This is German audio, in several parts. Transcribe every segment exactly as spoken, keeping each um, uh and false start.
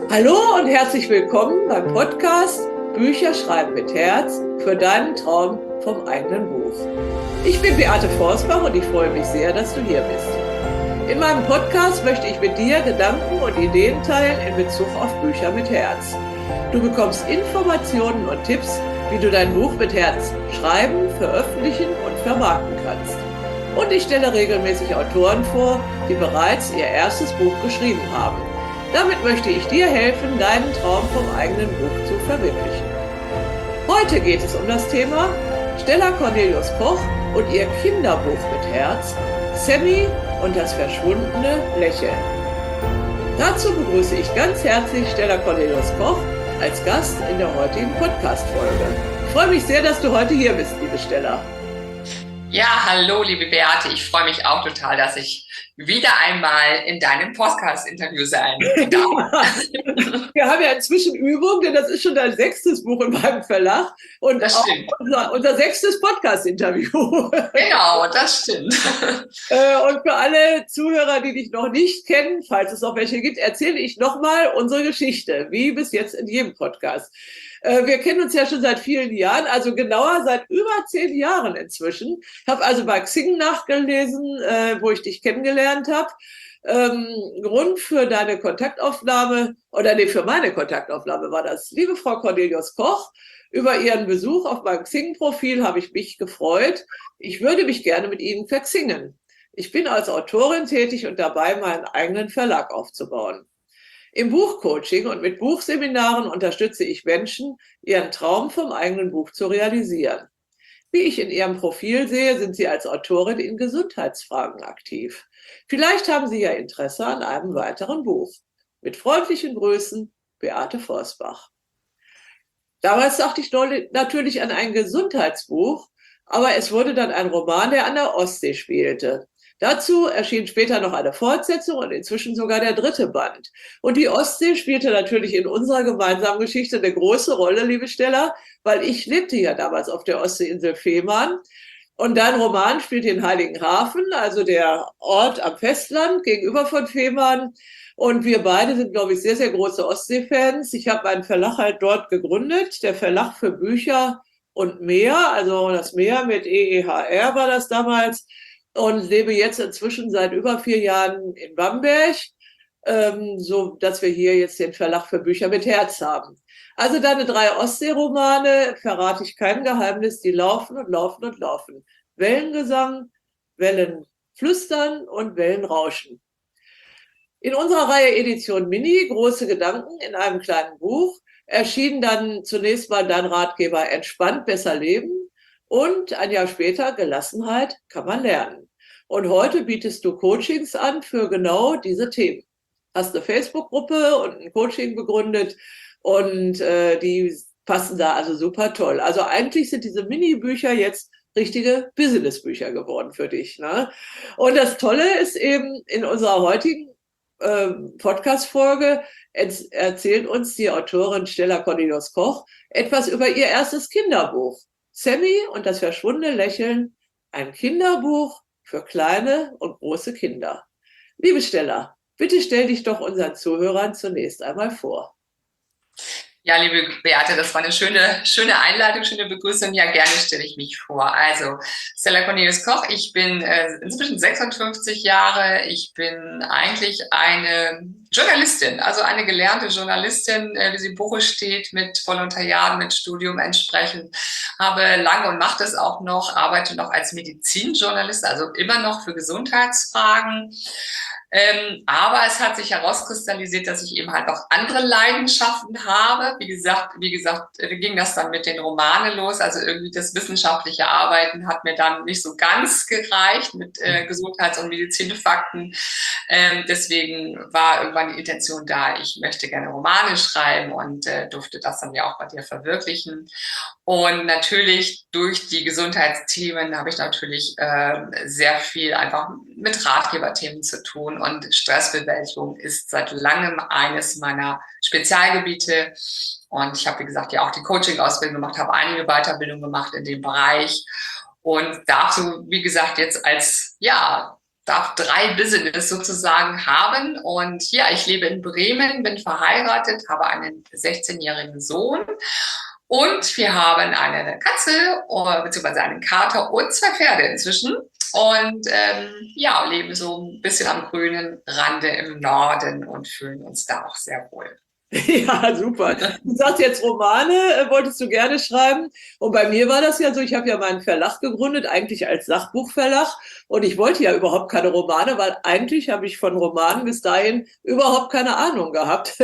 Hallo und herzlich willkommen beim Podcast Bücher schreiben mit Herz für deinen Traum vom eigenen Buch. Ich bin Beate Forsbach und ich freue mich sehr, dass du hier bist. In meinem Podcast möchte ich mit dir Gedanken und Ideen teilen in Bezug auf Bücher mit Herz. Du bekommst Informationen und Tipps, wie du dein Buch mit Herz schreiben, veröffentlichen und vermarkten kannst. Und ich stelle regelmäßig Autoren vor, die bereits ihr erstes Buch geschrieben haben. Damit möchte ich dir helfen, deinen Traum vom eigenen Buch zu verwirklichen. Heute geht es um das Thema Stella Cornelius Koch und ihr Kinderbuch mit Herz, Sammy und das verschwundene Lächeln. Dazu begrüße ich ganz herzlich Stella Cornelius Koch als Gast in der heutigen Podcast-Folge. Ich freue mich sehr, dass du heute hier bist, liebe Stella. Ja, hallo, liebe Beate. Ich freue mich auch total, dass ich wieder einmal in deinem Podcast-Interview sein darf. Wir haben ja inzwischen Übung, denn das ist schon dein sechstes Buch in meinem Verlag und das auch stimmt. unser, unser sechstes Podcast-Interview. Genau, das stimmt. Und für alle Zuhörer, die dich noch nicht kennen, falls es noch welche gibt, erzähle ich nochmal unsere Geschichte, wie bis jetzt in jedem Podcast. Wir kennen uns ja schon seit vielen Jahren, also genauer seit über zehn Jahren inzwischen. Ich habe also bei Xing nachgelesen, wo ich dich kennengelernt habe. Ähm, Grund für deine Kontaktaufnahme, oder nee, für meine Kontaktaufnahme war das, liebe Frau Cornelius Koch, über Ihren Besuch auf meinem Xing-Profil habe ich mich gefreut. Ich würde mich gerne mit Ihnen verxingen. Ich bin als Autorin tätig und dabei, meinen eigenen Verlag aufzubauen. Im Buchcoaching und mit Buchseminaren unterstütze ich Menschen, ihren Traum vom eigenen Buch zu realisieren. Wie ich in Ihrem Profil sehe, sind Sie als Autorin in Gesundheitsfragen aktiv. Vielleicht haben Sie ja Interesse an einem weiteren Buch. Mit freundlichen Grüßen, Beate Forsbach. Damals dachte ich natürlich an ein Gesundheitsbuch, aber es wurde dann ein Roman, der an der Ostsee spielte. Dazu erschien später noch eine Fortsetzung und inzwischen sogar der dritte Band. Und die Ostsee spielte natürlich in unserer gemeinsamen Geschichte eine große Rolle, liebe Stella, weil ich lebte ja damals auf der Ostseeinsel Fehmarn. Und dein Roman spielt in Heiligenhafen, also der Ort am Festland gegenüber von Fehmarn. Und wir beide sind, glaube ich, sehr, sehr große Ostsee-Fans. Ich habe meinen Verlag halt dort gegründet, der Verlag für Bücher und Meer, also das Meer mit E E H R war das damals. Und lebe jetzt inzwischen seit über vier Jahren in Bamberg, ähm, so dass wir hier jetzt den Verlag für Bücher mit Herz haben. Also deine drei Ostsee-Romane, verrate ich kein Geheimnis, die laufen und laufen und laufen. Wellengesang, Wellenflüstern und Wellenrauschen. In unserer Reihe Edition Mini, große Gedanken in einem kleinen Buch, erschien dann zunächst mal dein Ratgeber Entspannt, besser leben und ein Jahr später Gelassenheit kann man lernen. Und heute bietest du Coachings an für genau diese Themen. Hast eine Facebook-Gruppe und ein Coaching begründet und äh, die passen da also super toll. Also eigentlich sind diese Mini-Bücher jetzt richtige Business-Bücher geworden für dich, ne? Und das Tolle ist eben, in unserer heutigen äh, Podcast-Folge erzählt uns die Autorin Stella Cornelius Koch etwas über ihr erstes Kinderbuch. Sammy und das verschwundene Lächeln, ein Kinderbuch für kleine und große Kinder. Liebe Stella, bitte stell dich doch unseren Zuhörern zunächst einmal vor. Ja, liebe Beate, das war eine schöne, schöne Einleitung, schöne Begrüßung. Ja, gerne stelle ich mich vor. Also, Stella Cornelius Koch, ich bin äh, inzwischen sechsundfünfzig Jahre. Ich bin eigentlich eine Journalistin, also eine gelernte Journalistin, äh, wie sie im Buche steht, mit Volontariat, mit Studium entsprechend. Habe lange und mache das auch noch, arbeite noch als Medizinjournalist, also immer noch für Gesundheitsfragen. Ähm, aber es hat sich herauskristallisiert, dass ich eben halt auch andere Leidenschaften habe. Wie gesagt, wie gesagt, ging das dann mit den Romanen los. Also irgendwie das wissenschaftliche Arbeiten hat mir dann nicht so ganz gereicht mit äh, Gesundheits- und Medizinfakten. Ähm, deswegen war irgendwann die Intention da, ich möchte gerne Romane schreiben und äh, durfte das dann ja auch bei dir verwirklichen. Und natürlich durch die Gesundheitsthemen habe ich natürlich äh, sehr viel einfach mit Ratgeberthemen zu tun. Und Stressbewältigung ist seit langem eines meiner Spezialgebiete. Und ich habe, wie gesagt, ja auch die Coaching-Ausbildung gemacht, habe einige Weiterbildungen gemacht in dem Bereich. Und dazu, wie gesagt, jetzt als, ja, darf drei Business sozusagen haben. Und ja, ich lebe in Bremen, bin verheiratet, habe einen sechzehnjährigen Sohn. Und wir haben eine Katze, beziehungsweise einen Kater und zwei Pferde inzwischen. Und ähm, ja, leben so ein bisschen am grünen Rande im Norden und fühlen uns da auch sehr wohl. Ja, super. Du sagst jetzt Romane, äh, wolltest du gerne schreiben. Und bei mir war das ja so, ich habe ja meinen Verlag gegründet, eigentlich als Sachbuchverlag. Und ich wollte ja überhaupt keine Romane, weil eigentlich habe ich von Romanen bis dahin überhaupt keine Ahnung gehabt.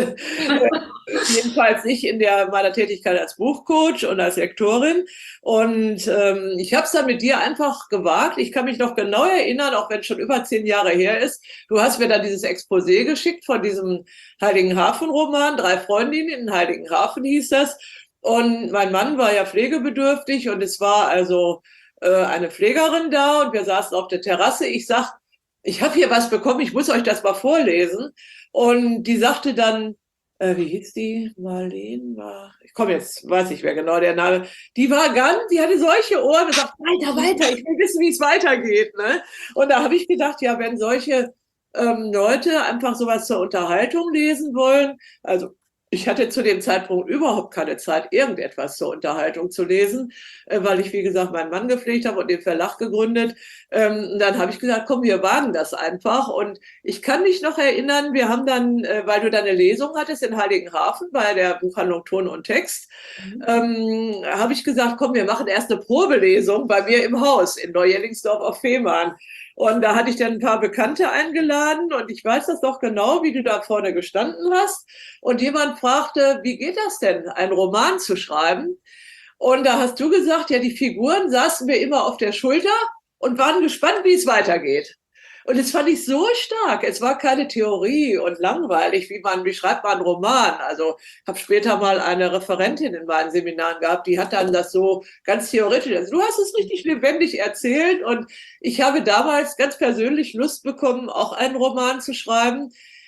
Jedenfalls nicht in der meiner Tätigkeit als Buchcoach und als Lektorin. Und ähm, ich habe es dann mit dir einfach gewagt. Ich kann mich noch genau erinnern, auch wenn es schon über zehn Jahre her ist. Du hast mir dann dieses Exposé geschickt von diesem Heiligenhafen-Roman, Drei Freundinnen in Heiligenhafen hieß das. Und mein Mann war ja pflegebedürftig und es war also äh, eine Pflegerin da und wir saßen auf der Terrasse. Ich sag, ich habe hier was bekommen, ich muss euch das mal vorlesen. Und die sagte dann, äh, wie hieß die? Marlene war, ich komme jetzt, weiß nicht mehr genau der Name. Die war ganz, die hatte solche Ohren und sagt, weiter, weiter, ich will wissen, wie es weitergeht. Ne? Und da habe ich gedacht, ja, wenn solche ähm, Leute einfach sowas zur Unterhaltung lesen wollen, also ich hatte zu dem Zeitpunkt überhaupt keine Zeit, irgendetwas zur Unterhaltung zu lesen, äh, weil ich, wie gesagt, meinen Mann gepflegt habe und den Verlag gegründet. Ähm, dann habe ich gesagt, komm, wir wagen das einfach. Und ich kann mich noch erinnern, wir haben dann, äh, weil du dann eine Lesung hattest in Heiligenhafen bei der Buchhandlung Ton und Text, mhm. ähm, habe ich gesagt, komm, wir machen erst eine Probelesung bei mir im Haus in Neu-Jellingsdorf auf Fehmarn. Und da hatte ich dann ein paar Bekannte eingeladen und ich weiß das doch genau, wie du da vorne gestanden hast. Und jemand fragte, wie geht das denn, einen Roman zu schreiben? Und da hast du gesagt, ja, die Figuren saßen wir immer auf der Schulter und waren gespannt, wie es weitergeht. Und das fand ich so stark. Es war keine Theorie und langweilig, wie man, wie schreibt man einen Roman. Also ich habe später mal eine Referentin in meinen Seminaren gehabt, die hat dann das so ganz theoretisch. Also du hast es richtig lebendig erzählt und ich habe damals ganz persönlich Lust bekommen, auch einen Roman zu schreiben.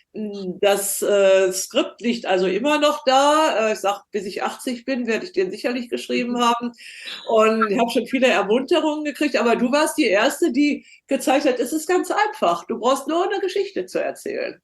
Das äh, Skript liegt also immer noch da. Äh, ich sag, bis ich achtzig bin, werde ich den sicherlich geschrieben haben. Und ich habe schon viele Ermunterungen gekriegt. Aber du warst die Erste, die gezeigt hat, es ist ganz einfach. Du brauchst nur eine Geschichte zu erzählen.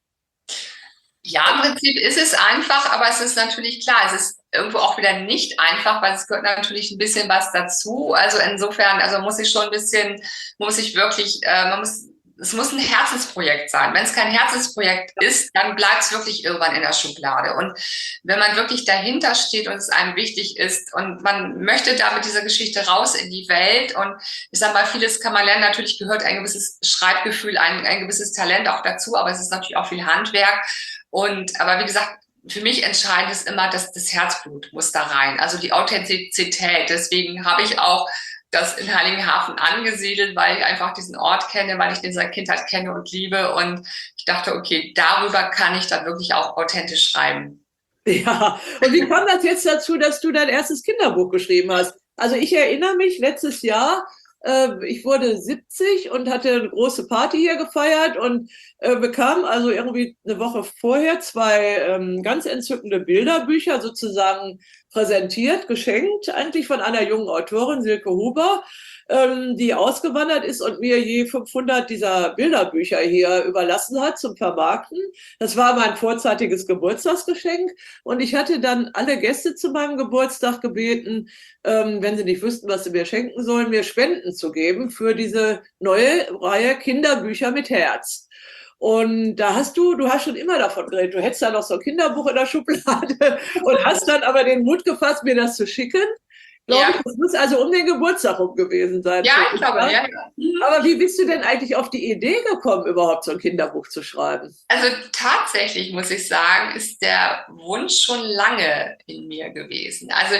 Ja, im Prinzip ist es einfach, aber es ist natürlich klar, es ist irgendwo auch wieder nicht einfach, weil es gehört natürlich ein bisschen was dazu. Also insofern, also muss ich schon ein bisschen, muss ich wirklich, äh, man muss es muss ein Herzensprojekt sein. Wenn es kein Herzensprojekt ist, dann bleibt es wirklich irgendwann in der Schublade. Und wenn man wirklich dahinter steht und es einem wichtig ist und man möchte da mit dieser Geschichte raus in die Welt und ich sage mal, vieles kann man lernen. Natürlich gehört ein gewisses Schreibgefühl, ein, ein gewisses Talent auch dazu, aber es ist natürlich auch viel Handwerk. Und aber wie gesagt, für mich entscheidend ist immer, dass das Herzblut muss da rein, also die Authentizität. Deswegen habe ich auch das in Heiligenhafen angesiedelt, weil ich einfach diesen Ort kenne, weil ich den seit Kindheit kenne und liebe. Und ich dachte, okay, darüber kann ich dann wirklich auch authentisch schreiben. Ja, und wie kam das jetzt dazu, dass du dein erstes Kinderbuch geschrieben hast? Also ich erinnere mich, letztes Jahr, äh, ich wurde siebzig und hatte eine große Party hier gefeiert und äh, bekam also irgendwie eine Woche vorher zwei ähm, ganz entzückende Bilderbücher sozusagen präsentiert, geschenkt, eigentlich von einer jungen Autorin, Silke Huber, ähm, die ausgewandert ist und mir je fünfhundert dieser Bilderbücher hier überlassen hat zum Vermarkten. Das war mein vorzeitiges Geburtstagsgeschenk und ich hatte dann alle Gäste zu meinem Geburtstag gebeten, ähm, wenn sie nicht wüssten, was sie mir schenken sollen, mir Spenden zu geben für diese neue Reihe Kinderbücher mit Herz. Und da hast du, du hast schon immer davon geredet, du hättest da noch so ein Kinderbuch in der Schublade und hast dann aber den Mut gefasst, mir das zu schicken. Glaube Ja. ich, das muss also um den Geburtstag rum gewesen sein. Ja, ich glaube, ja. Aber wie bist du denn eigentlich auf die Idee gekommen, überhaupt so ein Kinderbuch zu schreiben? Also tatsächlich muss ich sagen, ist der Wunsch schon lange in mir gewesen. Also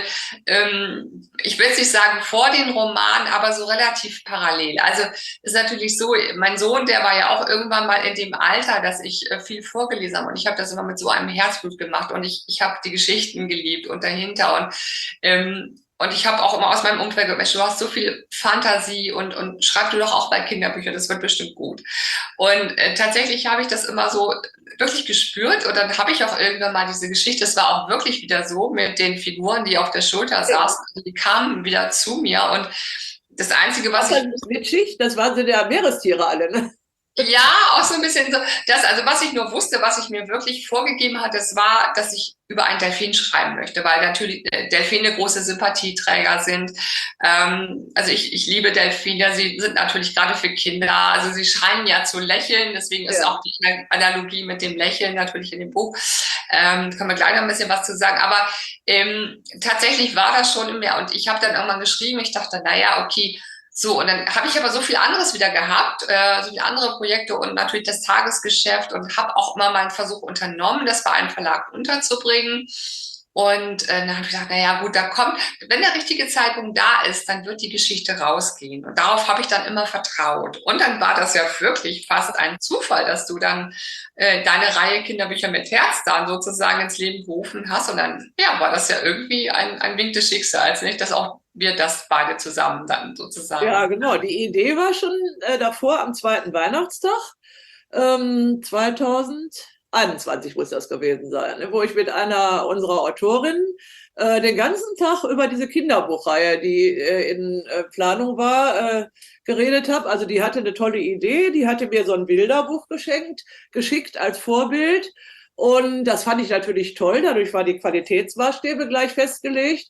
ähm, ich will jetzt nicht sagen vor den Roman, aber so relativ parallel. Also ist natürlich so, mein Sohn, der war ja auch irgendwann mal in dem Alter, dass ich äh, viel vorgelesen habe und ich habe das immer mit so einem Herzblut gemacht und ich, ich habe die Geschichten geliebt und dahinter und ähm, Und ich habe auch immer aus meinem Umfeld gesagt, Mensch, du hast so viel Fantasie und, und schreib du doch auch bei Kinderbüchern, das wird bestimmt gut. Und äh, tatsächlich habe ich das immer so wirklich gespürt und dann habe ich auch irgendwann mal diese Geschichte, es war auch wirklich wieder so mit den Figuren, die auf der Schulter saßen, die kamen wieder zu mir und das Einzige, was das ich... Glitschig, das waren so der Meerestiere alle, ne? Ja, auch so ein bisschen so. Das, also was ich nur wusste, was ich mir wirklich vorgegeben hatte, das war, dass ich über einen Delfin schreiben möchte, weil natürlich äh, Delfine große Sympathieträger sind. Ähm, also ich, ich liebe Delfine, sie sind natürlich gerade für Kinder, also sie scheinen ja zu lächeln, deswegen ist Ja. auch die Analogie mit dem Lächeln natürlich in dem Buch. Ähm, können wir gleich noch ein bisschen was zu sagen, aber ähm, tatsächlich war das schon in mir und ich habe dann irgendwann geschrieben, ich dachte, naja, okay, so, und dann habe ich aber so viel anderes wieder gehabt, äh, so viele andere Projekte und natürlich das Tagesgeschäft und habe auch immer mal einen Versuch unternommen, das bei einem Verlag unterzubringen. Und äh, dann habe ich gedacht, naja, gut, da kommt, wenn der richtige Zeitpunkt da ist, dann wird die Geschichte rausgehen. Und darauf habe ich dann immer vertraut. Und dann war das ja wirklich fast ein Zufall, dass du dann äh, deine Reihe Kinderbücher mit Herz dann sozusagen ins Leben gerufen hast. Und dann, ja, war das ja irgendwie ein, ein Wink des Schicksals, nicht? Dass auch wir das beide zusammen dann sozusagen. Ja, genau. Die Idee war schon äh, davor am zweiten Weihnachtstag ähm, zweitausendeinundzwanzig muss das gewesen sein, ne, wo ich mit einer unserer Autorinnen äh, den ganzen Tag über diese Kinderbuchreihe, die äh, in äh, Planung war, äh, geredet habe. Also die hatte eine tolle Idee, die hatte mir so ein Bilderbuch geschenkt, geschickt als Vorbild. Und das fand ich natürlich toll. Dadurch war die Qualitätsmaßstäbe gleich festgelegt.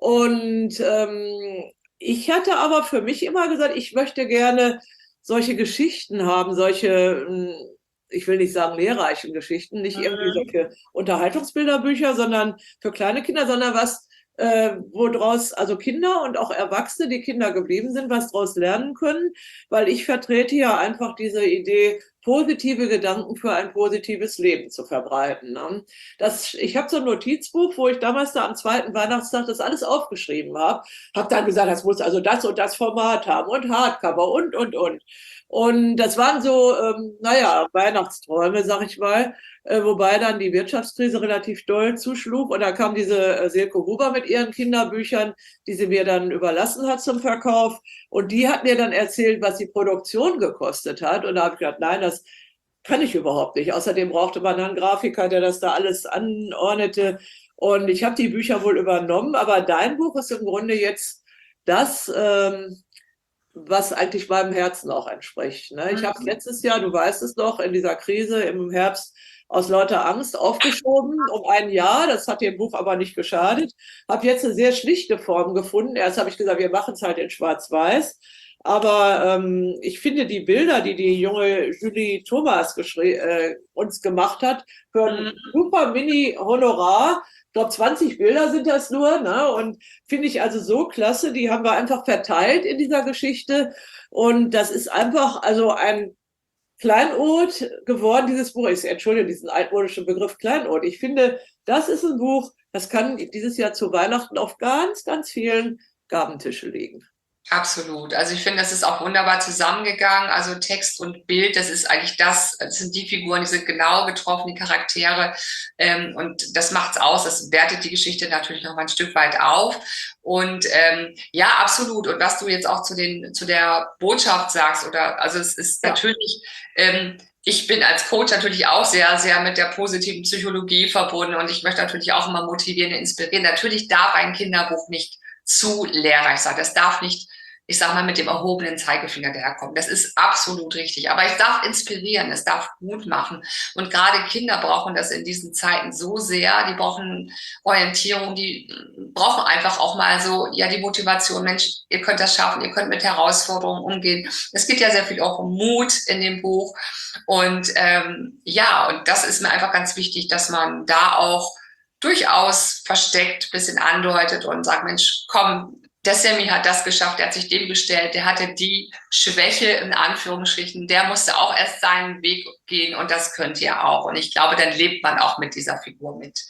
Und ähm, ich hatte aber für mich immer gesagt, ich möchte gerne solche Geschichten haben, solche, ich will nicht sagen lehrreichen Geschichten, nicht irgendwie solche Unterhaltungsbilderbücher, sondern für kleine Kinder, sondern was, äh, wo draus, also Kinder und auch Erwachsene, die Kinder geblieben sind, was draus lernen können, weil ich vertrete ja einfach diese Idee, positive Gedanken für ein positives Leben zu verbreiten. Ne? Das, ich habe so ein Notizbuch, wo ich damals da am zweiten Weihnachtstag das alles aufgeschrieben habe. Habe dann gesagt, das muss also das und das Format haben und Hardcover und, und, und. Und das waren so, ähm, naja, Weihnachtsträume, sag ich mal, äh, wobei dann die Wirtschaftskrise relativ doll zuschlug. Und da kam diese äh, Silke Huber mit ihren Kinderbüchern, die sie mir dann überlassen hat zum Verkauf. Und die hat mir dann erzählt, was die Produktion gekostet hat. Und da habe ich gedacht, nein, das kann ich überhaupt nicht. Außerdem brauchte man einen Grafiker, der das da alles anordnete. Und ich habe die Bücher wohl übernommen, aber dein Buch ist im Grunde jetzt das, ähm, was eigentlich meinem Herzen auch entspricht. Ne? Ich habe es letztes Jahr, du weißt es doch, in dieser Krise im Herbst aus lauter Angst aufgeschoben um ein Jahr. Das hat dem Buch aber nicht geschadet. Habe jetzt eine sehr schlichte Form gefunden. Erst habe ich gesagt, wir machen es halt in Schwarz-Weiß. Aber ähm, ich finde die Bilder, die die junge Julie Thomas äh, uns gemacht hat, für ein super Mini-Honorar. Ich glaube, zwanzig Bilder sind das nur, ne? Und finde ich also so klasse. Die haben wir einfach verteilt in dieser Geschichte. Und das ist einfach also ein Kleinod geworden, dieses Buch. Ich entschuldige diesen altmodischen Begriff Kleinod. Ich finde, das ist ein Buch, das kann dieses Jahr zu Weihnachten auf ganz, ganz vielen Gabentisch liegen. Absolut. Also ich finde, das ist auch wunderbar zusammengegangen. Also Text und Bild, das ist eigentlich das, das sind die Figuren, die sind genau getroffen, die Charaktere. Ähm, und das macht's aus. Das wertet die Geschichte natürlich noch mal ein Stück weit auf. Und ähm, ja, absolut. Und was du jetzt auch zu den zu der Botschaft sagst, oder also es ist ja. natürlich, ähm, ich bin als Coach natürlich auch sehr, sehr mit der positiven Psychologie verbunden und ich möchte natürlich auch immer motivieren, inspirieren. Natürlich darf ein Kinderbuch nicht zu lehrreich sein. Das darf nicht, ich sag mal, mit dem erhobenen Zeigefinger daherkommen. Das ist absolut richtig. Aber es darf inspirieren, es darf Mut machen. Und gerade Kinder brauchen das in diesen Zeiten so sehr. Die brauchen Orientierung, die brauchen einfach auch mal so, ja, die Motivation. Mensch, ihr könnt das schaffen, ihr könnt mit Herausforderungen umgehen. Es geht ja sehr viel auch um Mut in dem Buch. Und ähm, ja, und das ist mir einfach ganz wichtig, dass man da auch durchaus versteckt, bisschen andeutet und sagt, Mensch, komm, der Sammy hat das geschafft, der hat sich dem gestellt, der hatte die Schwäche in Anführungsstrichen, der musste auch erst seinen Weg gehen und das könnt ihr auch. Und ich glaube, dann lebt man auch mit dieser Figur mit.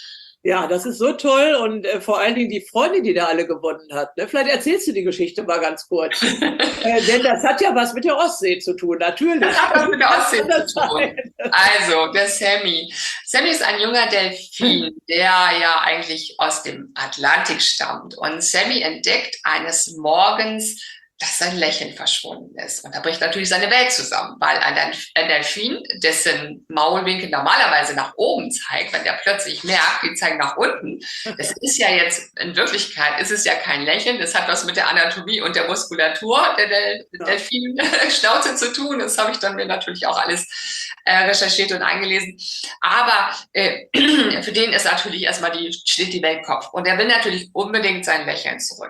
Ja, das ist so toll und äh, vor allen Dingen die Freunde, die da alle gewonnen hat. Ne? Vielleicht erzählst du die Geschichte mal ganz kurz. äh, denn das hat ja was mit der Ostsee zu tun, natürlich. Das hat was mit der Ostsee zu tun. Also, der Sammy. Sammy ist ein junger Delfin, der ja eigentlich aus dem Atlantik stammt. Und Sammy entdeckt eines Morgens dass sein Lächeln verschwunden ist. Und da bricht natürlich seine Welt zusammen, weil ein Delfin, dessen Maulwinkel normalerweise nach oben zeigt, wenn der plötzlich merkt, die zeigen nach unten, das ist ja jetzt, in Wirklichkeit ist es ja kein Lächeln, das hat was mit der Anatomie und der Muskulatur der Del Delfin-Schnauze zu tun. Das habe ich dann mir natürlich auch alles äh, recherchiert und eingelesen. Aber äh, für den ist natürlich erstmal die, steht die Welt Kopf. Und er will natürlich unbedingt sein Lächeln zurück.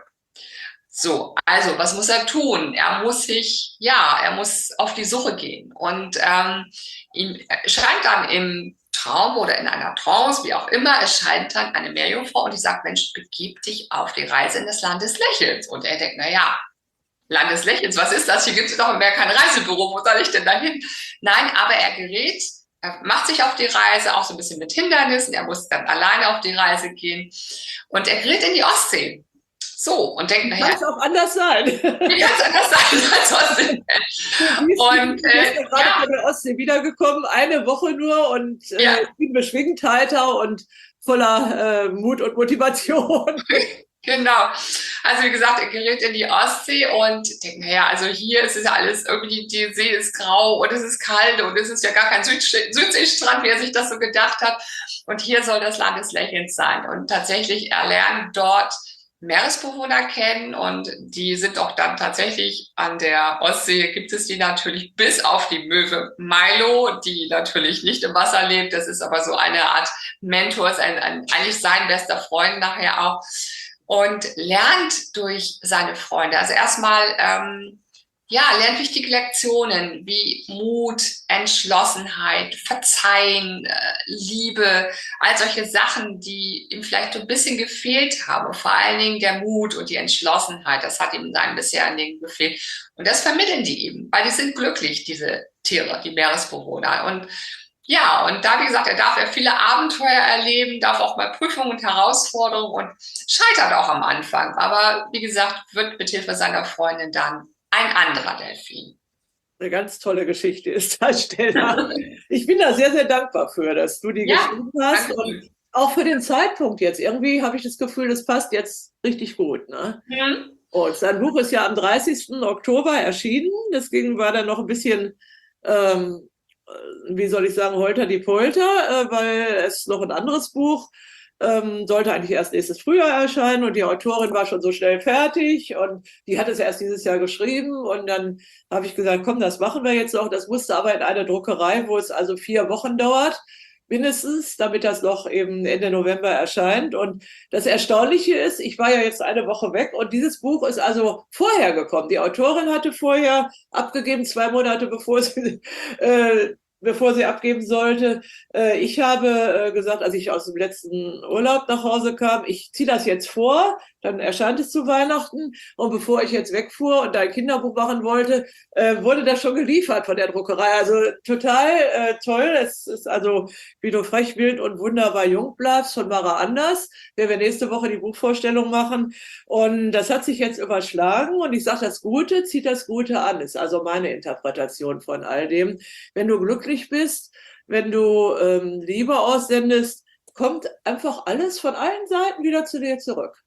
So, also was muss er tun? Er muss sich, ja, er muss auf die Suche gehen. Und ähm, ihm erscheint dann im Traum oder in einer Trance, wie auch immer, erscheint dann eine Meerjungfrau und die sagt, Mensch, begib dich auf die Reise in das Land des Lächelns. Und er denkt, na ja, Land des Lächelns, was ist das? Hier gibt es doch mehr kein Reisebüro, wo soll ich denn da hin? Nein, aber er gerät, er macht sich auf die Reise, auch so ein bisschen mit Hindernissen, er muss dann alleine auf die Reise gehen und er gerät in die Ostsee. So, und denkt, naja. Kann es auch anders sein. Wie kann es anders sein als Ostsee? Und äh, ich bin gerade ja. von der Ostsee wiedergekommen, eine Woche nur und äh, ja. bin beschwingt, heiter und voller äh, Mut und Motivation. Genau. Also wie gesagt, er gerät in die Ostsee und denkt, naja, also hier ist es ja alles irgendwie, die See ist grau und es ist kalt und es ist ja gar kein Südseestrand, wie er sich das so gedacht hat. Und hier soll das Land des Lächelns sein. Und tatsächlich, er lernt dort Meeresbewohner kennen und die sind auch dann tatsächlich an der Ostsee, gibt es die natürlich bis auf die Möwe Milo, die natürlich nicht im Wasser lebt. Das ist aber so eine Art Mentor, ist ein, ein, eigentlich sein bester Freund nachher auch und lernt durch seine Freunde. Also erstmal, ähm, ja, lernt wichtige Lektionen wie Mut, Entschlossenheit, Verzeihen, äh, Liebe, all solche Sachen, die ihm vielleicht so ein bisschen gefehlt haben. Und vor allen Dingen der Mut und die Entschlossenheit, das hat ihm in seinem bisherigen Leben gefehlt. Und das vermitteln die ihm, weil die sind glücklich, diese Tiere, die Meeresbewohner. Und ja, und da, wie gesagt, er darf er viele Abenteuer erleben, darf auch mal Prüfungen und Herausforderungen und scheitert auch am Anfang. Aber wie gesagt, wird mit Hilfe seiner Freundin dann ein anderer Delfin. Eine ganz tolle Geschichte ist das, Stella. Ich bin da sehr, sehr dankbar für, dass du die ja, geschrieben hast. Und auch für den Zeitpunkt jetzt. Irgendwie habe ich das Gefühl, das passt jetzt richtig gut. Ne? Ja. Und sein Buch ist ja am dreißigsten Oktober erschienen. Deswegen war da noch ein bisschen, ähm, wie soll ich sagen, holter die Polter, äh, weil es noch ein anderes Buch Ähm, sollte eigentlich erst nächstes Frühjahr erscheinen und die Autorin war schon so schnell fertig und die hat es erst dieses Jahr geschrieben und dann habe ich gesagt, komm, das machen wir jetzt noch. Das musste aber in eine Druckerei, wo es also vier Wochen dauert, mindestens, damit das noch eben Ende November erscheint. Und das Erstaunliche ist, ich war ja jetzt eine Woche weg und dieses Buch ist also vorher gekommen. Die Autorin hatte vorher abgegeben, zwei Monate bevor sie äh, bevor sie abgeben sollte. Ich habe gesagt, als ich aus dem letzten Urlaub nach Hause kam, ich ziehe das jetzt vor, dann erscheint es zu Weihnachten und bevor ich jetzt wegfuhr und ein Kinderbuch machen wollte, wurde das schon geliefert von der Druckerei. Also total äh, toll. Es ist also Wie du frech, wild und wunderbar jung bleibst von Mara Anders, der wir nächste Woche die Buchvorstellung machen. Und das hat sich jetzt überschlagen und ich sage, das Gute zieht das Gute an. Ist also meine Interpretation von all dem. Wenn du glücklich bist, wenn du ähm, Liebe aussendest, kommt einfach alles von allen Seiten wieder zu dir zurück.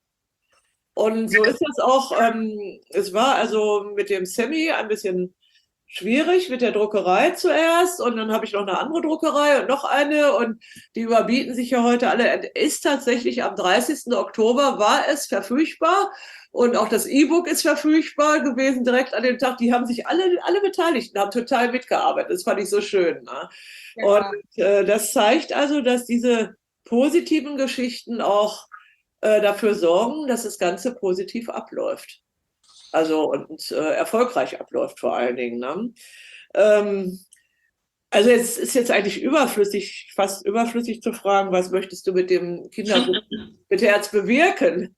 Und so ist das auch, ähm, es war also mit dem Sammy ein bisschen schwierig, mit der Druckerei zuerst und dann habe ich noch eine andere Druckerei und noch eine und die überbieten sich ja heute alle. Ist tatsächlich am dreißigsten Oktober war es verfügbar und auch das E-Book ist verfügbar gewesen direkt an dem Tag. Die haben sich alle, alle Beteiligten haben total mitgearbeitet. Das fand ich so schön. Ne? Ja. Und äh, das zeigt also, dass diese positiven Geschichten auch äh, dafür sorgen, dass das Ganze positiv abläuft. Also und äh, erfolgreich abläuft vor allen Dingen. Ne? Ähm, also jetzt ist jetzt eigentlich überflüssig, fast überflüssig zu fragen, was möchtest du mit dem Kinderbuch mit Herz bewirken?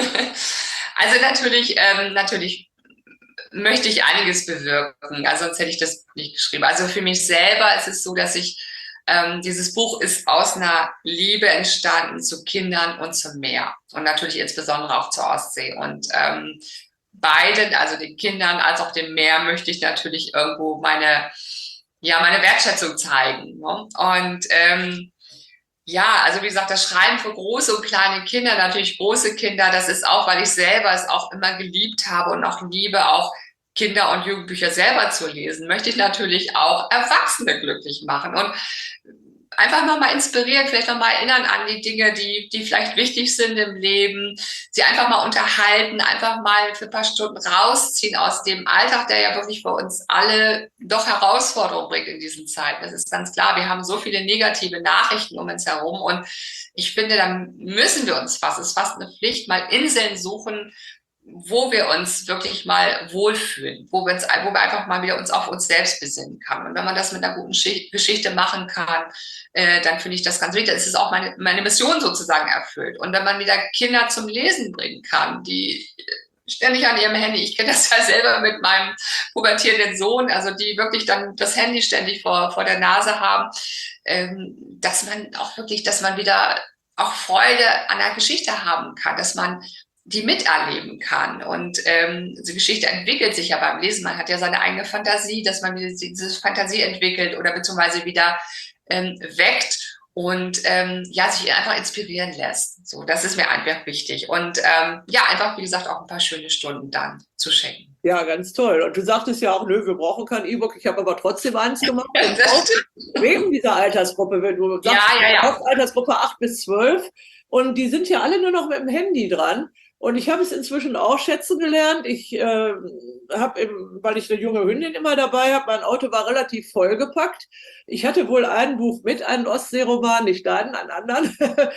Also natürlich, ähm, natürlich möchte ich einiges bewirken, also sonst hätte ich das nicht geschrieben. Also für mich selber ist es so, dass ich ähm, dieses Buch ist aus einer Liebe entstanden zu Kindern und zum Meer und natürlich insbesondere auch zur Ostsee und ähm, beiden, also den Kindern als auch dem Meer, möchte ich natürlich irgendwo meine, ja, meine Wertschätzung zeigen. Ne? Und ähm, Ja, also wie gesagt, das Schreiben für große und kleine Kinder, natürlich große Kinder, das ist auch, weil ich selber es auch immer geliebt habe und auch liebe, auch Kinder- und Jugendbücher selber zu lesen, möchte ich natürlich auch Erwachsene glücklich machen und einfach nochmal inspirieren, vielleicht nochmal erinnern an die Dinge, die, die vielleicht wichtig sind im Leben, sie einfach mal unterhalten, einfach mal für ein paar Stunden rausziehen aus dem Alltag, der ja wirklich für uns alle doch Herausforderungen bringt in diesen Zeiten. Das ist ganz klar. Wir haben so viele negative Nachrichten um uns herum und ich finde, da müssen wir uns fast, es ist fast eine Pflicht, mal Inseln suchen, wo wir uns wirklich mal wohlfühlen, wo wir uns, wo wir einfach mal wieder uns auf uns selbst besinnen kann. Und wenn man das mit einer guten Geschichte machen kann, äh, dann finde ich das ganz wichtig. Es ist auch meine, meine Mission sozusagen erfüllt. Und wenn man wieder Kinder zum Lesen bringen kann, die ständig an ihrem Handy, ich kenne das ja selber mit meinem pubertierenden Sohn, also die wirklich dann das Handy ständig vor, vor der Nase haben, ähm, dass man auch wirklich, dass man wieder auch Freude an der Geschichte haben kann, dass man die miterleben kann. Und ähm, diese Geschichte entwickelt sich ja beim Lesen. Man hat ja seine eigene Fantasie, dass man diese, diese Fantasie entwickelt oder beziehungsweise wieder ähm, weckt und ähm, ja, sich einfach inspirieren lässt. So, das ist mir einfach wichtig. Und ähm, ja, einfach, wie gesagt, auch ein paar schöne Stunden dann zu schenken. Ja, ganz toll. Und du sagtest ja auch, nö, wir brauchen kein E-Book. Ich habe aber trotzdem eins gemacht. Wegen dieser Altersgruppe, wenn du sagst, ja, ja, ja. Altersgruppe acht bis zwölf. Und die sind ja alle nur noch mit dem Handy dran. Und ich habe es inzwischen auch schätzen gelernt. Ich äh, habe, weil ich eine junge Hündin immer dabei habe, mein Auto war relativ vollgepackt. Ich hatte wohl ein Buch mit, einen Ostseeroman, nicht deinen, einen anderen.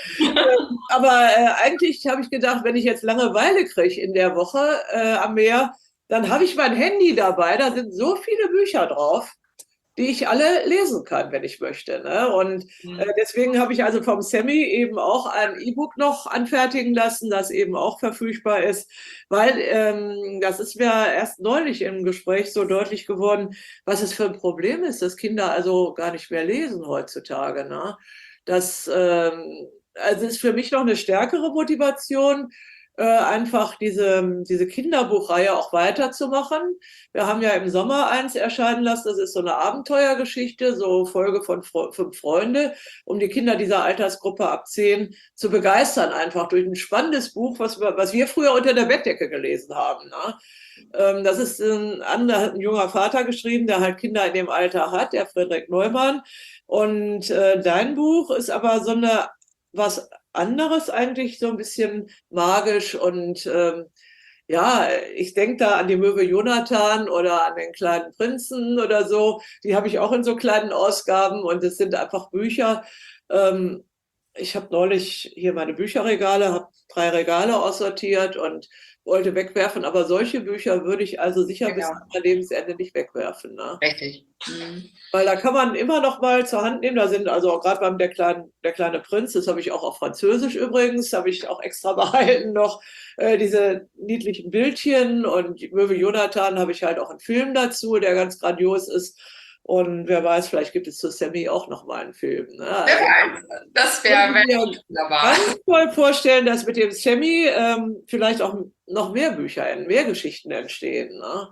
Aber äh, eigentlich habe ich gedacht, wenn ich jetzt Langeweile kriege in der Woche äh, am Meer, dann habe ich mein Handy dabei. Da sind so viele Bücher drauf, die ich alle lesen kann, wenn ich möchte. Ne? Und äh, deswegen habe ich also vom Sammy eben auch ein E-Book noch anfertigen lassen, das eben auch verfügbar ist, weil ähm, das ist mir erst neulich im Gespräch so deutlich geworden, was es für ein Problem ist, dass Kinder also gar nicht mehr lesen heutzutage. Ne? Das ähm, also ist für mich noch eine stärkere Motivation, äh, einfach diese, diese Kinderbuchreihe auch weiterzumachen. Wir haben ja im Sommer eins erscheinen lassen, das ist so eine Abenteuergeschichte, so Folge von Fünf Freunde, um die Kinder dieser Altersgruppe ab zehn zu begeistern, einfach durch ein spannendes Buch, was wir, was wir früher unter der Bettdecke gelesen haben. Ne? Ähm, das ist ein, ein junger Vater geschrieben, der halt Kinder in dem Alter hat, der Friedrich Neumann. Und äh, dein Buch ist aber so eine was anderes eigentlich, so ein bisschen magisch und ähm, ja, ich denke da an die Möwe Jonathan oder an den kleinen Prinzen oder so. Die habe ich auch in so kleinen Ausgaben und es sind einfach Bücher. Ähm, ich habe neulich hier meine Bücherregale, habe drei Regale aussortiert und wollte wegwerfen, aber solche Bücher würde ich also sicher Genau. bis an mein Lebensende nicht wegwerfen. Ne? Richtig. Mhm. Weil da kann man immer noch mal zur Hand nehmen. Da sind also auch gerade beim der, Klein, der kleine Prinz, das habe ich auch auf Französisch übrigens, habe ich auch extra behalten noch, äh, diese niedlichen Bildchen. Und Möwe Jonathan habe ich halt auch einen Film dazu, der ganz grandios ist. Und wer weiß, vielleicht gibt es zu Sammy auch noch mal einen Film. Ne? Also, das wäre wär wunderbar. Ich kann mir voll vorstellen, dass mit dem Sammy ähm, vielleicht auch noch mehr Bücher, mehr Geschichten entstehen. Ne?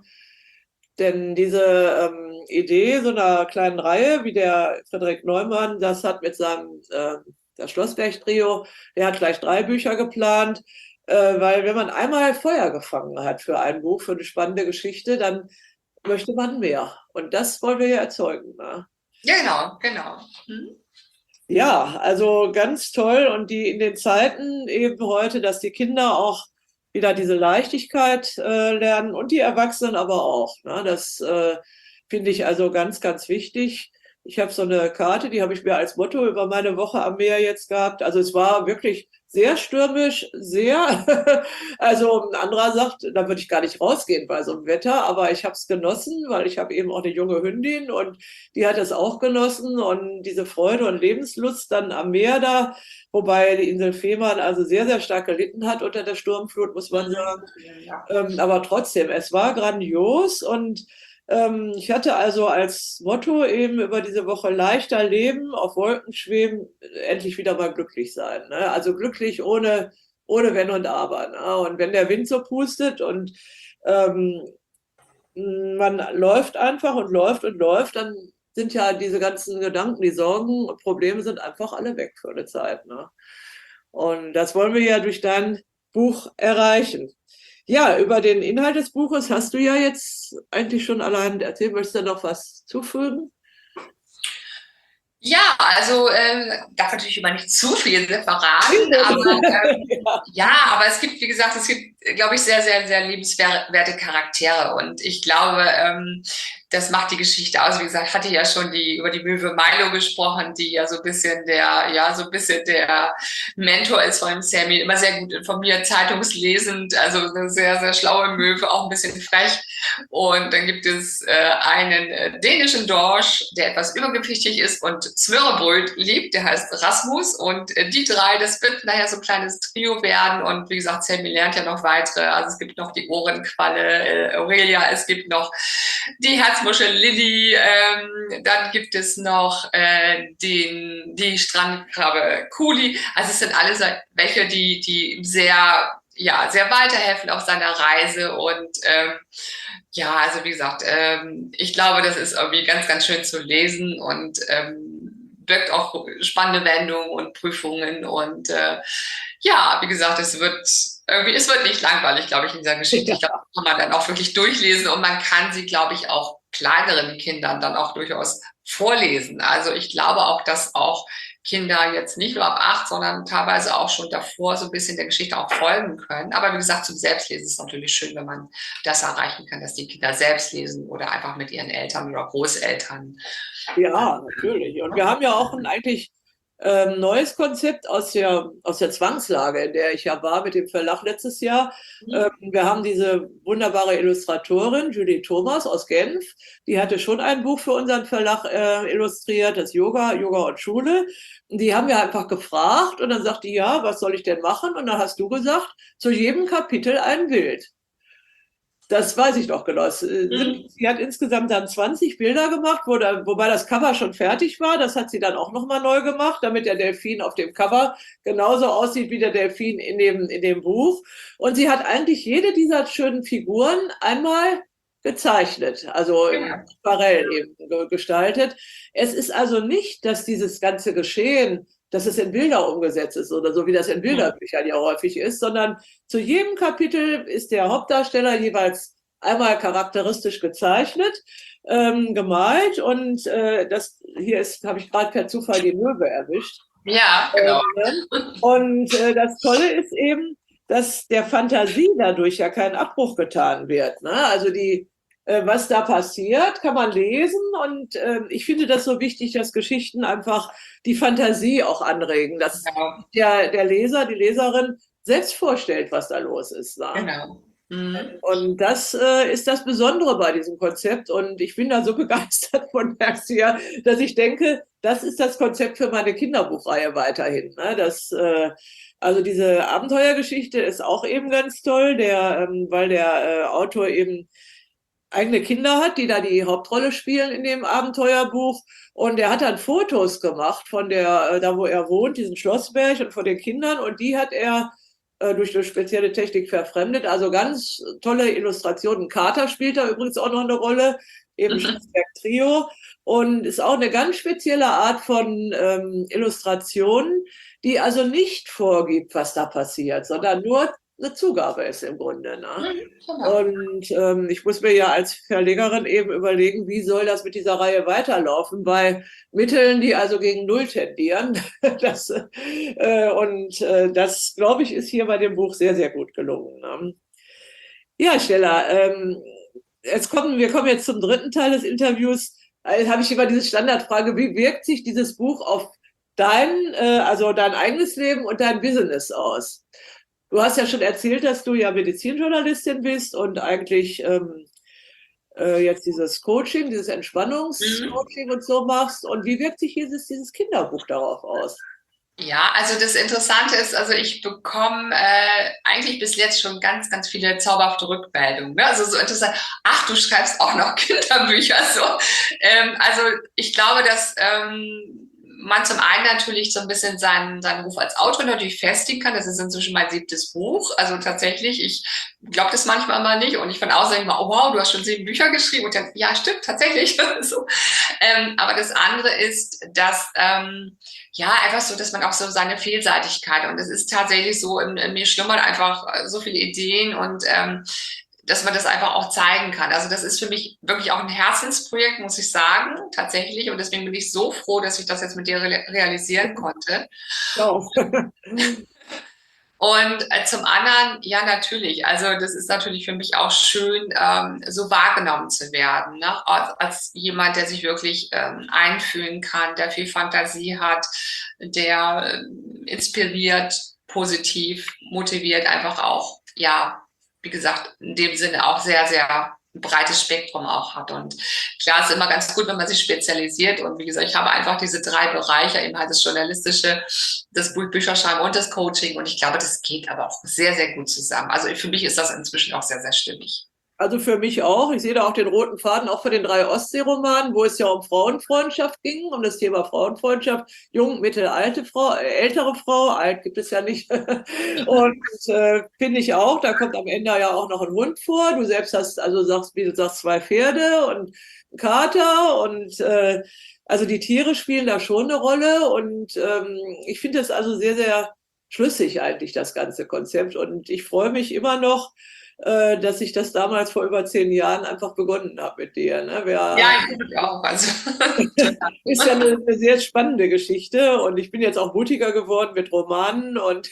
Denn diese ähm, Idee so einer kleinen Reihe, wie der Friedrich Neumann das hat mit seinem äh, das Schlossberg-Trio, der hat gleich drei Bücher geplant, äh, weil wenn man einmal Feuer gefangen hat für ein Buch, für eine spannende Geschichte, dann möchte man mehr. Und das wollen wir ja erzeugen. Ne? Ja, genau, genau. Hm? Ja, also ganz toll. Und die in den Zeiten eben heute, dass die Kinder auch wieder diese Leichtigkeit äh, lernen und die Erwachsenen aber auch. Ne? Das äh, finde ich also ganz, ganz wichtig. Ich habe so eine Karte, die habe ich mir als Motto über meine Woche am Meer jetzt gehabt. Also es war wirklich sehr stürmisch, sehr. Also ein anderer sagt, da würde ich gar nicht rausgehen bei so einem Wetter, aber ich habe es genossen, weil ich habe eben auch eine junge Hündin und die hat es auch genossen und diese Freude und Lebenslust dann am Meer da, wobei die Insel Fehmarn also sehr, sehr stark gelitten hat unter der Sturmflut, muss man sagen. Ja. Ähm, aber trotzdem, es war grandios und ähm, ich hatte also als Motto eben über diese Woche leichter leben, auf Wolken schweben, endlich wieder mal glücklich sein. Ne? Also glücklich ohne, ohne Wenn und Aber. Ne? Und wenn der Wind so pustet und ähm, man läuft einfach und läuft und läuft, dann sind ja diese ganzen Gedanken, die Sorgen und Probleme sind einfach alle weg für eine Zeit. Ne? Und das wollen wir ja durch dein Buch erreichen. Ja, über den Inhalt des Buches hast du ja jetzt eigentlich schon allein erzählt. Möchtest du noch was zufügen? Ja, also äh, darf natürlich immer nicht zu viel verraten, aber ähm, ja. ja, aber es gibt, wie gesagt, es gibt, glaube ich, sehr, sehr, sehr liebenswerte Charaktere und ich glaube, ähm, das macht die Geschichte aus. Wie gesagt, hatte ja schon die über die Möwe Milo gesprochen, die ja so ein bisschen der, ja, so ein bisschen der Mentor ist von Sammy, immer sehr gut informiert, zeitungslesend, also eine sehr, sehr schlaue Möwe, auch ein bisschen frech. Und dann gibt es äh, einen äh, dänischen Dorsch, der etwas übergewichtig ist und Smørrebrød liebt, der heißt Rasmus. Und äh, die drei, das wird nachher so ein kleines Trio werden. Und wie gesagt, Sammy lernt ja noch weitere. Also es gibt noch die Ohrenqualle, äh, Aurelia, es gibt noch die Herzmuschel Lilly, ähm, dann gibt es noch äh, den, die Strandkrabbe Kuli. Also es sind alles welche, die, die sehr, ja, sehr weiterhelfen auf seiner Reise und ähm, ja, also wie gesagt, ähm, ich glaube, das ist irgendwie ganz, ganz schön zu lesen und ähm, birgt auch spannende Wendungen und Prüfungen und äh, ja, wie gesagt, es wird irgendwie, es wird nicht langweilig, glaube ich, in dieser Geschichte. Ich glaube, das kann man dann auch wirklich durchlesen und man kann sie, glaube ich, auch kleineren Kindern dann auch durchaus vorlesen. Also ich glaube auch, dass auch Kinder jetzt nicht nur ab acht, sondern teilweise auch schon davor so ein bisschen der Geschichte auch folgen können. Aber wie gesagt, zum Selbstlesen ist es natürlich schön, wenn man das erreichen kann, dass die Kinder selbst lesen oder einfach mit ihren Eltern oder Großeltern. Ja, natürlich. Und wir haben ja auch ein eigentlich ähm, neues Konzept aus der, aus der Zwangslage, in der ich ja war mit dem Verlag letztes Jahr. Ähm, wir haben diese wunderbare Illustratorin, Julie Thomas aus Genf, die hatte schon ein Buch für unseren Verlag äh, illustriert, das Yoga, Yoga und Schule. Und die haben wir einfach gefragt und dann sagte die, ja, was soll ich denn machen? Und dann hast du gesagt, zu jedem Kapitel ein Bild. Das weiß ich noch genau. Sie hat insgesamt dann zwanzig Bilder gemacht, wo da, wobei das Cover schon fertig war. Das hat sie dann auch nochmal neu gemacht, damit der Delfin auf dem Cover genauso aussieht wie der Delfin in dem, in dem Buch. Und sie hat eigentlich jede dieser schönen Figuren einmal gezeichnet, also in Aquarell eben gestaltet. Es ist also nicht, dass dieses ganze Geschehen, dass es in Bilder umgesetzt ist oder so, wie das in Bilderbüchern ja häufig ist, sondern zu jedem Kapitel ist der Hauptdarsteller jeweils einmal charakteristisch gezeichnet, ähm, gemalt und äh, das hier ist, habe ich gerade per Zufall die Möwe erwischt. Ja, genau. Ähm, und äh, das Tolle ist eben, dass der Fantasie dadurch ja kein Abbruch getan wird. Ne? Also die was da passiert, kann man lesen und äh, ich finde das so wichtig, dass Geschichten einfach die Fantasie auch anregen, dass ja. der, der Leser, die Leserin selbst vorstellt, was da los ist. Ne? Genau. Mhm. Und das äh, ist das Besondere bei diesem Konzept und ich bin da so begeistert von Mercia, dass ich denke, das ist das Konzept für meine Kinderbuchreihe weiterhin. Ne? Das, äh, also diese Abenteuergeschichte ist auch eben ganz toll, der, ähm, weil der äh, Autor eben eigene Kinder hat, die da die Hauptrolle spielen in dem Abenteuerbuch. Und er hat dann Fotos gemacht von der, da wo er wohnt, diesen Schlossberg und von den Kindern. Und die hat er äh, durch eine spezielle Technik verfremdet. Also ganz tolle Illustrationen. Kater spielt da übrigens auch noch eine Rolle, eben Schlossberg Trio. Und ist auch eine ganz spezielle Art von ähm, Illustration, die also nicht vorgibt, was da passiert, sondern nur eine Zugabe ist im Grunde. Ne? Und ähm, ich muss mir ja als Verlegerin eben überlegen, wie soll das mit dieser Reihe weiterlaufen bei Mitteln, die also gegen Null tendieren. das, äh, und äh, das, glaube ich, ist hier bei dem Buch sehr, sehr gut gelungen. Ne? Ja, Stella, ähm, jetzt kommen, wir kommen jetzt zum dritten Teil des Interviews. Jetzt habe ich immer diese Standardfrage, wie wirkt sich dieses Buch auf dein, äh, also dein eigenes Leben und dein Business aus? Du hast ja schon erzählt, dass du ja Medizinjournalistin bist und eigentlich ähm, äh, jetzt dieses Coaching, dieses Entspannungscoaching mhm. und so machst. Und wie wirkt sich dieses, dieses Kinderbuch darauf aus? Ja, also das Interessante ist, also ich bekomme äh, eigentlich bis jetzt schon ganz, ganz viele zauberhafte Rückmeldungen. Ne? Also so interessant, ach, du schreibst auch noch Kinderbücher. So. Ähm, also ich glaube, dass ähm, man zum einen natürlich so ein bisschen seinen, seinen Ruf als Autor natürlich festigen kann. Das ist inzwischen mein siebtes Buch. Also tatsächlich, ich glaube das manchmal mal nicht. Und ich von außen denke mal, oh wow, du hast schon sieben Bücher geschrieben. Und dann, ja, stimmt, tatsächlich. so. ähm, aber das andere ist, dass, ähm, ja, einfach so, dass man auch so seine Vielseitigkeit, und es ist tatsächlich so, in, in mir schlummern einfach so viele Ideen, und ähm, dass man das einfach auch zeigen kann. Also das ist für mich wirklich auch ein Herzensprojekt, muss ich sagen, tatsächlich. Und deswegen bin ich so froh, dass ich das jetzt mit dir re realisieren konnte. Ja. Und äh, zum anderen, ja, natürlich. Also das ist natürlich für mich auch schön, ähm, so wahrgenommen zu werden, ne? Als, als jemand, der sich wirklich ähm, einfühlen kann, der viel Fantasie hat, der äh, inspiriert, positiv, motiviert, einfach auch, ja, wie gesagt, in dem Sinne auch sehr, sehr ein breites Spektrum auch hat. Und klar, es ist immer ganz gut, wenn man sich spezialisiert. Und wie gesagt, ich habe einfach diese drei Bereiche, eben halt das Journalistische, das Bücherschreiben und das Coaching. Und ich glaube, das geht aber auch sehr, sehr gut zusammen. Also für mich ist das inzwischen auch sehr, sehr stimmig. Also für mich auch. Ich sehe da auch den roten Faden, auch für den drei Ostsee-Romanen, wo es ja um Frauenfreundschaft ging, um das Thema Frauenfreundschaft. Jung, mittel, alte Frau, äh, ältere Frau, alt gibt es ja nicht. Und äh, finde ich auch, da kommt am Ende ja auch noch ein Hund vor. Du selbst hast, also sagst, wie du sagst, zwei Pferde und einen Kater. Und äh, also die Tiere spielen da schon eine Rolle. Und ähm, ich finde das also sehr, sehr schlüssig eigentlich, das ganze Konzept. Und ich freue mich immer noch, dass ich das damals vor über zehn Jahren einfach begonnen habe mit dir. Ne? Wir, ja, ich auch. Also. ist ja eine, eine sehr spannende Geschichte, und ich bin jetzt auch mutiger geworden mit Romanen, und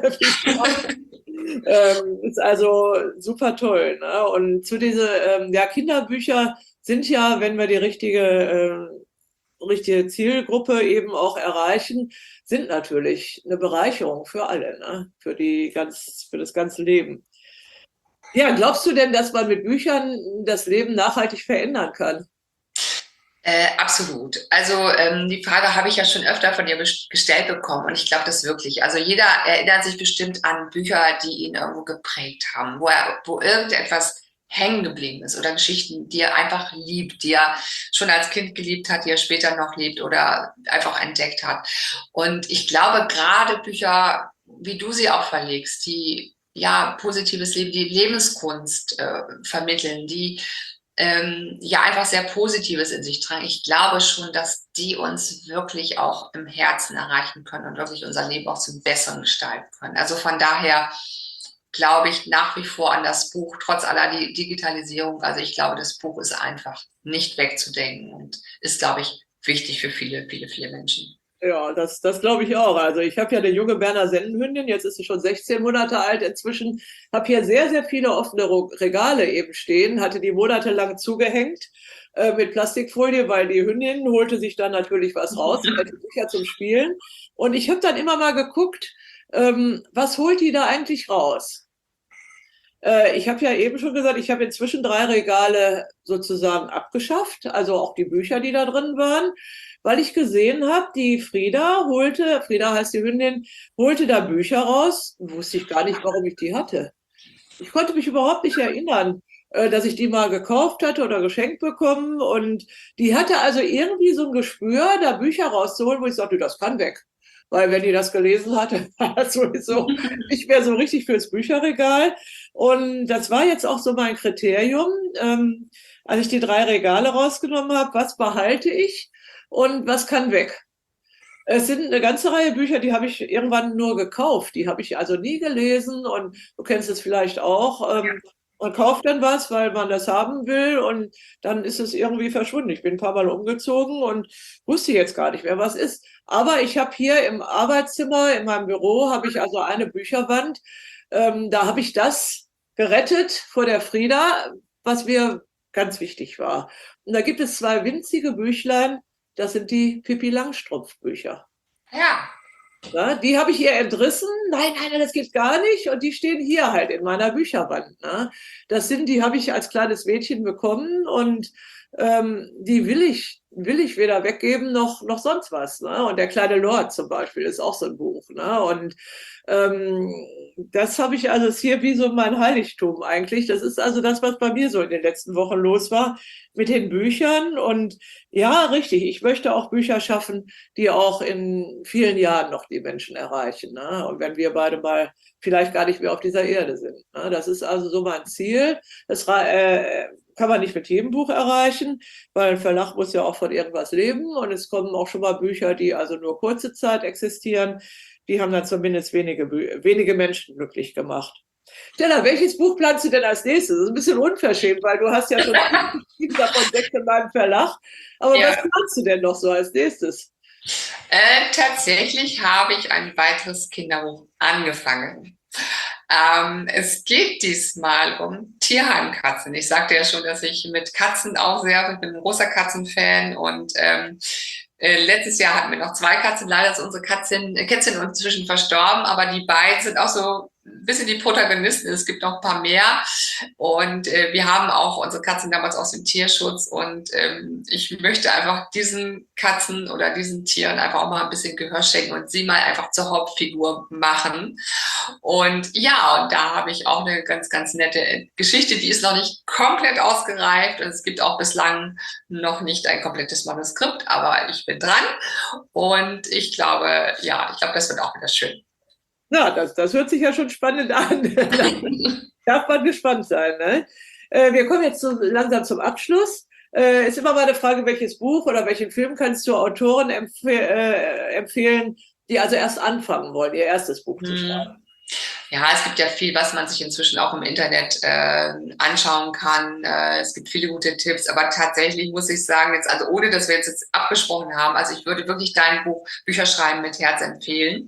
ähm, ist also super toll. Ne? Und zu diese ähm, ja, Kinderbücher sind ja, wenn wir die richtige, äh, richtige Zielgruppe eben auch erreichen, sind natürlich eine Bereicherung für alle, ne? Für die ganz, für das ganze Leben. Ja, glaubst du denn, dass man mit Büchern das Leben nachhaltig verändern kann? Äh, absolut. Also ähm, die Frage habe ich ja schon öfter von dir gestellt bekommen, und ich glaube das wirklich. Also jeder erinnert sich bestimmt an Bücher, die ihn irgendwo geprägt haben, wo er, wo irgendetwas hängen geblieben ist, oder Geschichten, die er einfach liebt, die er schon als Kind geliebt hat, die er später noch liebt oder einfach entdeckt hat. Und ich glaube, gerade Bücher, wie du sie auch verlegst, die ja positives Leben, die Lebenskunst äh, vermitteln, die ähm, ja einfach sehr Positives in sich tragen. Ich glaube schon, dass die uns wirklich auch im Herzen erreichen können und wirklich unser Leben auch zum Besseren gestalten können. Also von daher glaube ich nach wie vor an das Buch, trotz aller Digitalisierung. Also ich glaube, das Buch ist einfach nicht wegzudenken und ist, glaube ich, wichtig für viele, viele, viele Menschen. Ja, das, das glaube ich auch. Also ich habe ja eine junge Berner Sennenhündin, jetzt ist sie schon sechzehn Monate alt inzwischen, habe hier sehr, sehr viele offene Regale eben stehen, hatte die monatelang zugehängt äh, mit Plastikfolie, weil die Hündin holte sich dann natürlich was raus, hatte Bücher zum Spielen. Und ich habe dann immer mal geguckt, ähm, was holt die da eigentlich raus? Äh, ich habe ja eben schon gesagt, ich habe inzwischen drei Regale sozusagen abgeschafft, also auch die Bücher, die da drin waren, weil ich gesehen habe, die Frieda holte, Frieda heißt die Hündin, holte da Bücher raus, wusste ich gar nicht, warum ich die hatte. Ich konnte mich überhaupt nicht erinnern, dass ich die mal gekauft hatte oder geschenkt bekommen, und die hatte also irgendwie so ein Gespür, da Bücher rauszuholen, wo ich sagte, das kann weg. Weil wenn die das gelesen hatte, war das sowieso nicht mehr so richtig fürs Bücherregal. Und das war jetzt auch so mein Kriterium, ähm, als ich die drei Regale rausgenommen habe, was behalte ich und was kann weg. Es sind eine ganze Reihe Bücher, die habe ich irgendwann nur gekauft. Die habe ich also nie gelesen, und du kennst es vielleicht auch. Ähm, man kauft dann was, weil man das haben will, und dann ist es irgendwie verschwunden. Ich bin ein paar Mal umgezogen und wusste jetzt gar nicht mehr, was ist. Aber ich habe hier im Arbeitszimmer, in meinem Büro, habe ich also eine Bücherwand. Ähm, da habe ich das gerettet vor der Frieda, was mir ganz wichtig war. Und da gibt es zwei winzige Büchlein, das sind die Pippi Langstrumpf-Bücher. Ja. Ja, die habe ich ihr entrissen. Nein, nein, das geht gar nicht. Und die stehen hier halt in meiner Bücherwand. Ne? Das sind, die habe ich als kleines Mädchen bekommen, und ähm, die will ich will ich weder weggeben noch, noch sonst was. Ne? Und der kleine Lord zum Beispiel ist auch so ein Buch. Ne? Und ähm, das habe ich also ist hier wie so mein Heiligtum eigentlich. Das ist also das, was bei mir so in den letzten Wochen los war mit den Büchern. Und ja, richtig, ich möchte auch Bücher schaffen, die auch in vielen Jahren noch die Menschen erreichen. Ne? Und wenn wir beide mal vielleicht gar nicht mehr auf dieser Erde sind. Ne? Das ist also so mein Ziel. Das äh, kann man nicht mit jedem Buch erreichen, weil ein Verlag muss ja auch von irgendwas leben. Und es kommen auch schon mal Bücher, die also nur kurze Zeit existieren. Die haben dann zumindest wenige, wenige Menschen glücklich gemacht. Stella, welches Buch planst du denn als nächstes? Das ist ein bisschen unverschämt, weil du hast ja schon geschrieben, davon sechs in meinem Verlag. Aber ja. Was planst du denn noch so als nächstes? Äh, tatsächlich habe ich ein weiteres Kinderbuch angefangen. Ähm, es geht diesmal um Tierheimkatzen. Ich sagte ja schon, dass ich mit Katzen auch sehr, ich bin ein großer Katzenfan und ähm, äh, letztes Jahr hatten wir noch zwei Katzen. Leider ist unsere Katzin, äh, Kätzchen inzwischen verstorben, aber die beiden sind auch so ein bisschen die Protagonisten. Es gibt noch ein paar mehr und äh, wir haben auch unsere Katzen damals aus dem Tierschutz und ähm, ich möchte einfach diesen Katzen oder diesen Tieren einfach auch mal ein bisschen Gehör schenken und sie mal einfach zur Hauptfigur machen. Und ja, und da habe ich auch eine ganz, ganz nette Geschichte, die ist noch nicht komplett ausgereift und es gibt auch bislang noch nicht ein komplettes Manuskript, aber ich bin dran und ich glaube, ja, ich glaube, das wird auch wieder schön. Ja, das, das hört sich ja schon spannend an. Darf man gespannt sein. Ne? Äh, wir kommen jetzt so langsam zum Abschluss. Äh, ist immer mal eine Frage, welches Buch oder welchen Film kannst du Autoren empf äh, empfehlen, die also erst anfangen wollen, ihr erstes Buch hm. zu schreiben? Ja, es gibt ja viel, was man sich inzwischen auch im Internet äh, anschauen kann. Äh, es gibt viele gute Tipps, aber tatsächlich muss ich sagen, jetzt, also ohne dass wir jetzt, jetzt abgesprochen haben, also ich würde wirklich dein Buch Bücher schreiben mit Herz empfehlen,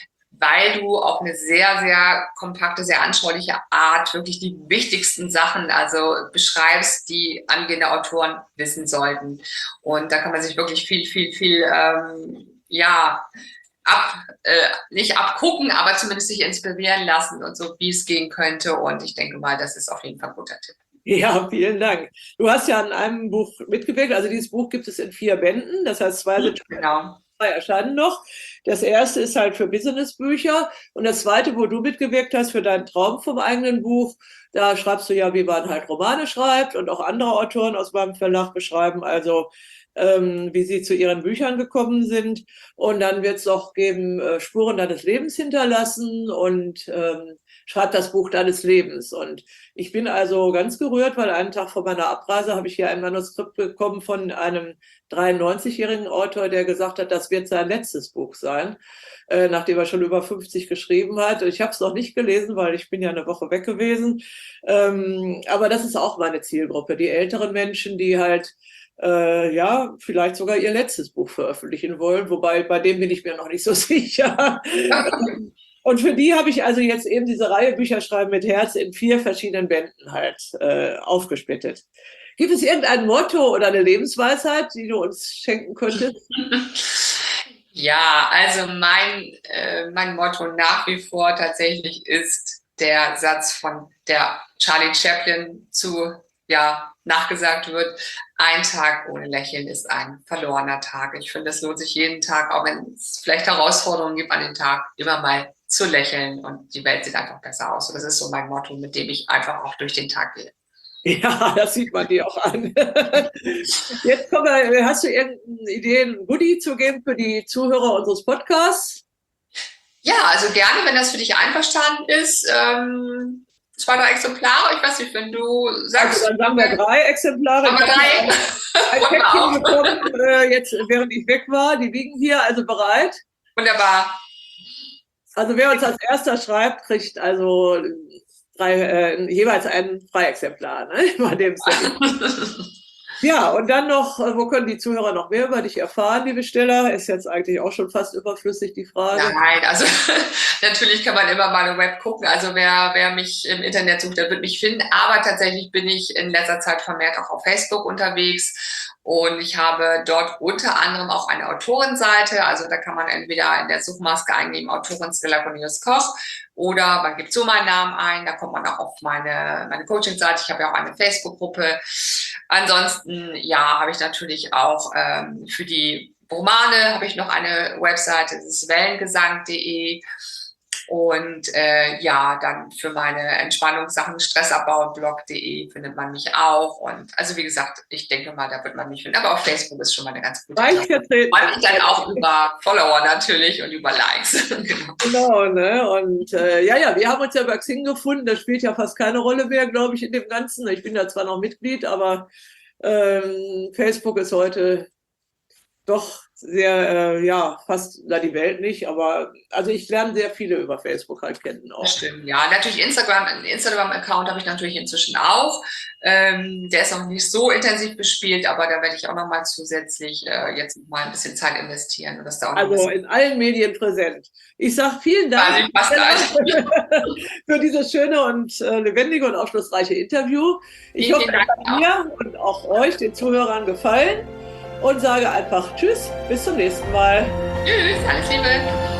weil du auf eine sehr, sehr kompakte, sehr anschauliche Art wirklich die wichtigsten Sachen also beschreibst, die angehende Autoren wissen sollten. Und da kann man sich wirklich viel, viel, viel, ähm, ja, ab, äh, nicht abgucken, aber zumindest sich inspirieren lassen und so, wie es gehen könnte. Und ich denke mal, das ist auf jeden Fall ein guter Tipp. Ja, vielen Dank. Du hast ja an einem Buch mitgewirkt, also dieses Buch gibt es in vier Bänden, das heißt zwei sind genau. Zwei erscheinen noch. Das erste ist halt für Businessbücher und das zweite, wo du mitgewirkt hast für deinen Traum vom eigenen Buch, da schreibst du ja, wie man halt Romane schreibt und auch andere Autoren aus meinem Verlag beschreiben, also ähm, wie sie zu ihren Büchern gekommen sind. Und dann wird es noch geben, äh, Spuren deines Lebens hinterlassen und ähm, schreib das Buch deines Lebens. Und ich bin also ganz gerührt, weil einen Tag vor meiner Abreise habe ich hier ein Manuskript bekommen von einem dreiundneunzigjährigen Autor, der gesagt hat, das wird sein letztes Buch sein, äh, nachdem er schon über fünfzig geschrieben hat. Ich habe es noch nicht gelesen, weil ich bin ja eine Woche weg gewesen. Ähm, aber das ist auch meine Zielgruppe, die älteren Menschen, die halt äh, ja vielleicht sogar ihr letztes Buch veröffentlichen wollen, wobei bei dem bin ich mir noch nicht so sicher. Und für die habe ich also jetzt eben diese Reihe Bücher schreiben mit Herz in vier verschiedenen Bänden halt äh, aufgesplittet. Gibt es irgendein Motto oder eine Lebensweisheit, die du uns schenken könntest? Ja, also mein, äh, mein Motto nach wie vor tatsächlich ist der Satz von der Charlie Chaplin zu, ja, nachgesagt wird, ein Tag ohne Lächeln ist ein verlorener Tag. Ich finde, es lohnt sich jeden Tag, auch wenn es vielleicht Herausforderungen gibt an den Tag, immer mal zu lächeln und die Welt sieht einfach besser aus. Und das ist so mein Motto, mit dem ich einfach auch durch den Tag gehe. Ja, das sieht man dir auch an. Jetzt kommen wir, hast du irgendeine Idee, ein Goodie zu geben für die Zuhörer unseres Podcasts? Ja, also gerne, wenn das für dich einverstanden ist. Ähm, zwei, drei Exemplare. Ich weiß nicht, wenn du sagst. Also dann sagen wir drei Exemplare. Aber drei. Ein Päckchen bekommen, äh, jetzt, während ich weg war. Die liegen hier, also bereit. Wunderbar. Also wer uns als erster schreibt, kriegt also drei, äh, jeweils ein Freiexemplar. Ne? Bei dem ja, und dann noch, wo können die Zuhörer noch mehr über dich erfahren, liebe Stella? Ist jetzt eigentlich auch schon fast überflüssig, die Frage. Nein, also natürlich kann man immer mal im Web gucken. Also wer, wer mich im Internet sucht, der wird mich finden. Aber tatsächlich bin ich in letzter Zeit vermehrt auch auf Facebook unterwegs. Und ich habe dort unter anderem auch eine Autorenseite. Also da kann man entweder in der Suchmaske eingeben, Autorin Stella Cornelius-Koch, oder man gibt so meinen Namen ein. Da kommt man auch auf meine, meine Coaching-Seite. Ich habe ja auch eine Facebook-Gruppe. Ansonsten, ja, habe ich natürlich auch ähm, für die Romane habe ich noch eine Webseite, das ist wellengesang punkt de. Und äh, ja, dann für meine Entspannungssachen stressabbau-blog punkt de findet man mich auch. Und also wie gesagt, ich denke mal, da wird man mich finden. Aber auf Facebook ist schon mal eine ganz gute Sache. Und dann auch über Follower natürlich und über Likes. Genau, ne? Und äh, ja, ja, wir haben uns ja bei Xing gefunden. Das spielt ja fast keine Rolle mehr, glaube ich, in dem Ganzen. Ich bin da zwar noch Mitglied, aber ähm, Facebook ist heute doch sehr, äh, ja, fast na, die Welt nicht, aber also ich lerne sehr viele über Facebook halt kennen auch. Das stimmt, ja. Natürlich Instagram, einen Instagram-Account habe ich natürlich inzwischen auch. Ähm, der ist noch nicht so intensiv bespielt, aber da werde ich auch nochmal zusätzlich äh, jetzt mal ein bisschen Zeit investieren. Und das da auch also in allen Medien präsent. Ich sage vielen Dank für dieses schöne und äh, lebendige und aufschlussreiche Interview. Ich vielen hoffe, es hat mir und auch euch, den Zuhörern, gefallen. Und sage einfach Tschüss, bis zum nächsten Mal. Tschüss, alles Liebe.